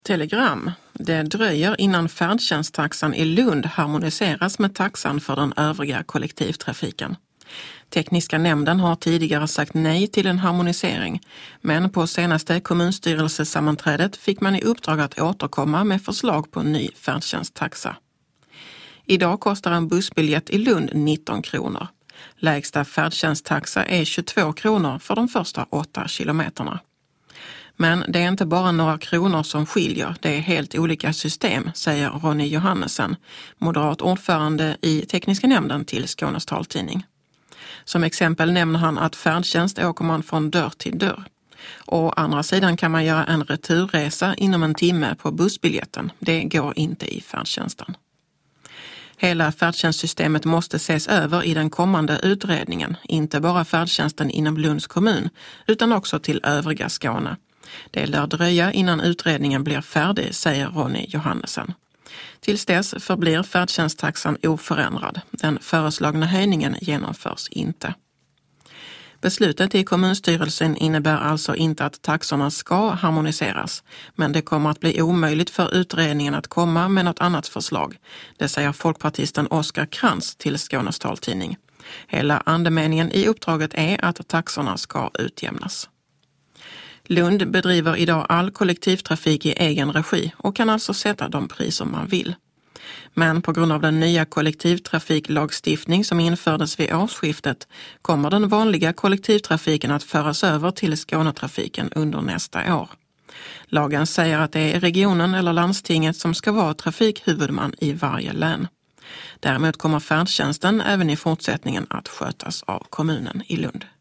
Telegram. Det dröjer innan färdtjänsttaxan i Lund harmoniseras med taxan för den övriga kollektivtrafiken. Tekniska nämnden har tidigare sagt nej till en harmonisering, men på senaste kommunstyrelsesammanträdet fick man i uppdrag att återkomma med förslag på en ny färdtjänsttaxa. Idag kostar en bussbiljett i Lund 19 kronor. Lägsta färdtjänsttaxa är 22 kronor för de första 8 kilometerna. Men det är inte bara några kronor som skiljer, det är helt olika system, säger Ronny Johannesen, moderat ordförande i tekniska nämnden till Skånes taltidning. Som exempel nämner han att färdtjänst åker man från dörr till dörr. Å andra sidan kan man göra en returresa inom en timme på bussbiljetten. Det går inte i färdtjänsten. Hela färdtjänstsystemet måste ses över i den kommande utredningen, inte bara färdtjänsten inom Lunds kommun utan också till övriga Skåne. Det lär dröja innan utredningen blir färdig, säger Ronny Johannesen. Tills dess förblir färdtjänsttaxan oförändrad. Den föreslagna höjningen genomförs inte. Beslutet i kommunstyrelsen innebär alltså inte att taxorna ska harmoniseras, men det kommer att bli omöjligt för utredningen att komma med något annat förslag. Det säger folkpartisten Oskar Krantz till Skånes taltidning. Hela andemeningen i uppdraget är att taxorna ska utjämnas. Lund bedriver idag all kollektivtrafik i egen regi och kan alltså sätta de priser man vill. Men på grund av den nya kollektivtrafiklagstiftning som infördes vid årsskiftet kommer den vanliga kollektivtrafiken att föras över till Skånetrafiken under nästa år. Lagen säger att det är regionen eller landstinget som ska vara trafikhuvudman i varje län. Däremot kommer färdtjänsten även i fortsättningen att skötas av kommunen i Lund.